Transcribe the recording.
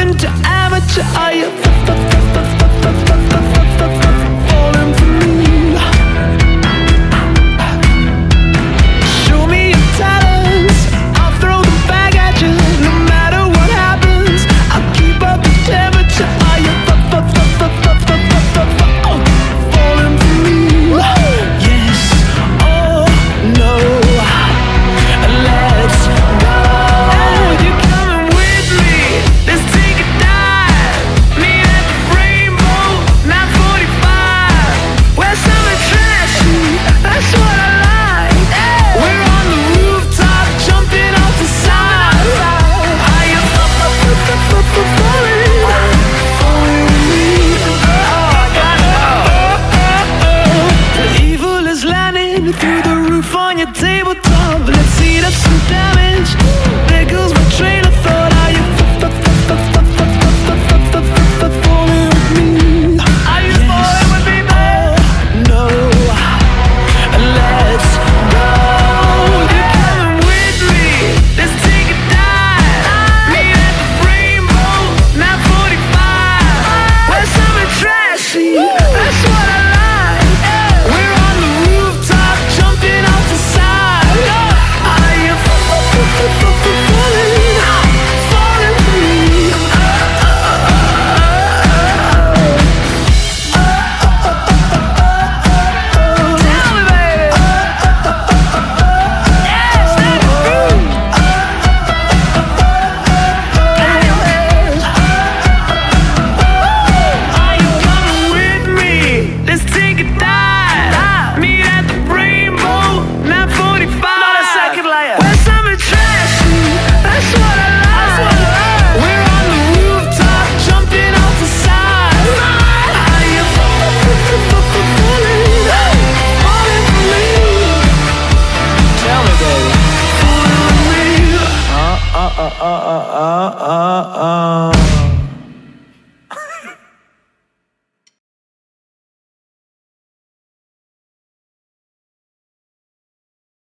student to amateur, are you falling for me? Show me your talents, I'll throw them back at you. No matter what happens, I'll keep up the temperature. Are you falling for me? Yes or no? Let's go. You coming with me? Let's take a dive. Meet at the Rainbow 945. Wear something trashy, that's what I like. We're on the rooftop, jumping off the side. Are you falling with me? The evil is landing through the roof on your tabletop. Let's eat up some damage. There goes my train of thought. Are you falling with me? Are you falling with me, man? No. Let's go. You're coming with me. Let's take a dive. Meet at the Rainbow 945. Wear something trashy, that's what I like. We're on the rooftop, jumping off the side. Are you falling for me? Tell me, baby. Yes, let it through. Are you coming with me? Let's take a dive. Meet at the Rainbow 945. Not a second layer. Wear something trashy, that's what I like. We're on the rooftop, jumping off the side. Are you falling for me? Tell me, baby. Falling for me.